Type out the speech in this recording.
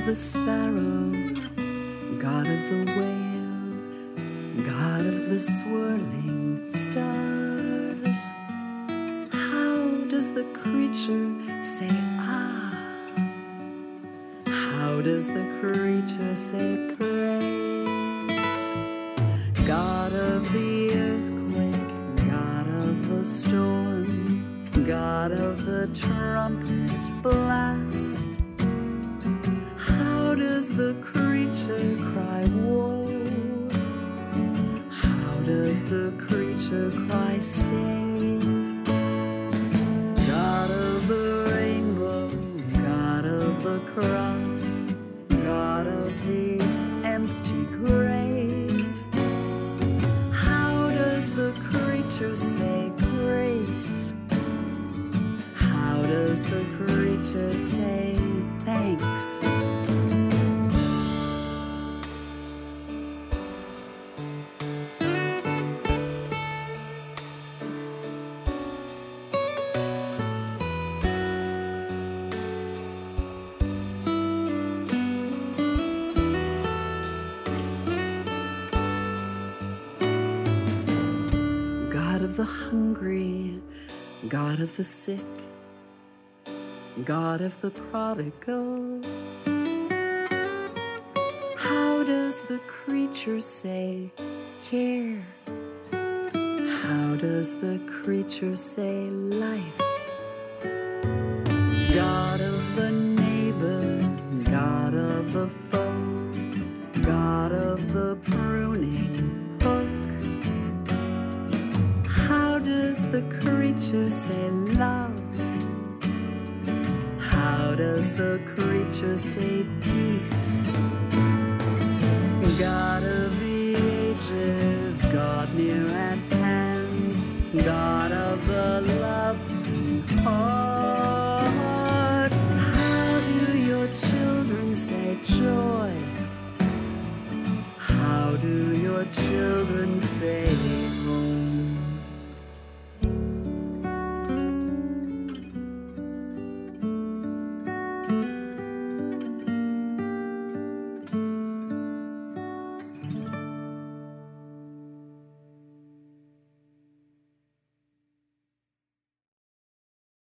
the sparrow, God of the whale, God of the swirling stars. How does the creature say ah? How does the creature say praise? God of the earthquake, God of the storm, God of the trumpet blast. How does the creature cry woe? How does the creature cry save? God of the rainbow, God of the cross, God of the empty grave. How does the creature say grace? How does the creature say thanks? God of the hungry, God of the sick, God of the prodigal. How does the creature say care? How does the creature say life? God of the neighbor, God of the foe, God of the pruning hook. How does the creature say love? How does the creature say peace? God of the ages, God near at hand, God of the loving heart.